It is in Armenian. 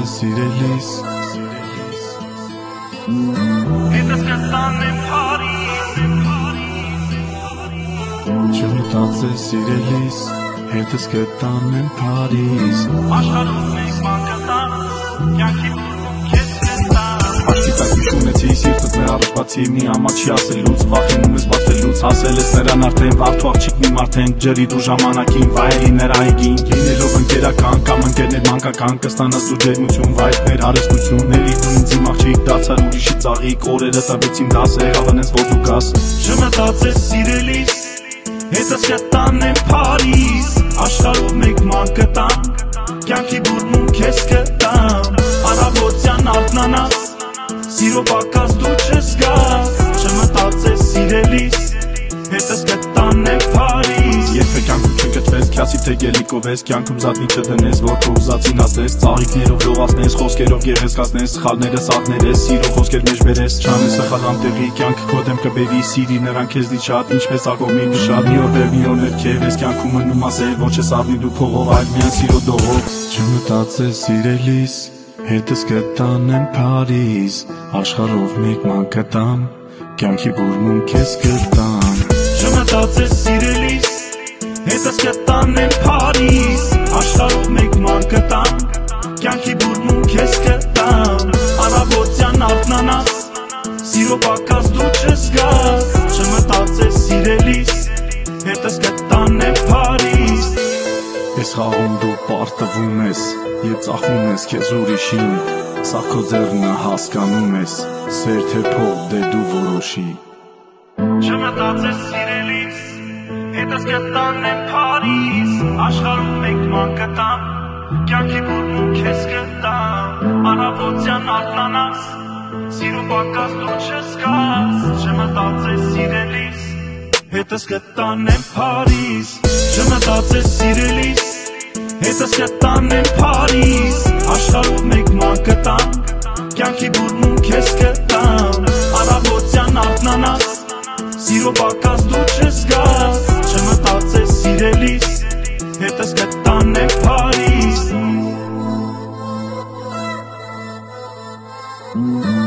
սիրելիս Հետս կտանեմ Փարիզ Չմտածես սիրելիս Հետս կտանեմ Փարիզ Աշխարհում մեկ բան կտամ Կյանքի բուրում քեզ կտամ Աշտիտակի ունեցի սիրտդ մեր առպացի մի ամաչ չի ասելուց Վախենում ես բացվելուց Ասել ես նրան արդեն վարդու աղջիկ մի մարդեն Ջրի դու ժամանակին վայելի նրա այգին Լինելով ընկերական կամ ընկերներ մանկական Կստանաս դու ջերմություն վայրներ հարստությունների Դու ինձ իմ աղջիկ դարձար ուրիշի ծաղիկ Օրերը տվեցին դասը եղավ ես ոզ ու գաս Չմտածես սիրելիս Հետս կտանեմ Փարիզ Աշխարհով մեկ ման կտամ Կյանքի բուրմում քեզ կտամ Առավոտյան արթնանաս Սիրո պակաս դու չզգաս Չմտածես սիրելիս Հետս կտանեմ Փարիզ Երբեք կյանքում չգտվես, քյասի թե գելիկով ես Կյանքում զատնի չդնես, որ քո ուզածին ասես Ծաղիկներով լողացնես, խոսքերով գեղեցկացնես Սխալները սաղներես, սիրո խոսքեր մեջ բերես Չանես սխալ անտեղի, կյանքը քո դեմ կբերի Սիրի նրան քեզնի շատ, ինչպես ակողմի մշատ Մի օր վեր, մի օր ներքև ես կյանքում մնում ասել Ոչ ես առնի դու փողով, այլ միայն սիրո դողով Չմտածես սիրելիս, հետս կտանեմ Փարիզ Աշխարհով մեկ ման կտամ, կյանքի բուրմում քեզ կտամ Չմտածես սիրելիս Հետս կտանեմ Փարիզ Աշխարհով մեկ ման կտամ Կյանքի բուրմում քեզ կտամ Առավոտյան արթնանաս Սիրո պակաս դու չզգաս Չմտածես սիրելիս Հետս կտանեմ Փարիզ Ես խաղում դու պարտվում ես Եվ ծախում ես քեզ ուրիշին Սա քո ձեռնը հասկանում ես Սեր թե փող դե դու որոշի Չմտածես սիրելիս Հետս կտանեմ Փարիզ Աշխարհում մեկ ման կտամ Կյանքի բուրմում քեզ կտամ Առավոտյան արթնանաս Սիրո պակաս դու չզգաս Չմտածես սիրելիս Հետս կտանեմ Փարիզ Չմտածես սիրելիս Հետս կտանեմ Փարիզ Աշխարհով մեկ ման կտամ Կյանքի բուրմում քեզ կտամ Առավոտյան արթնանաս Սիրո պակաս դու չզգաս Չմտածես սիրելիս Հետս կտանեմ Փարիզ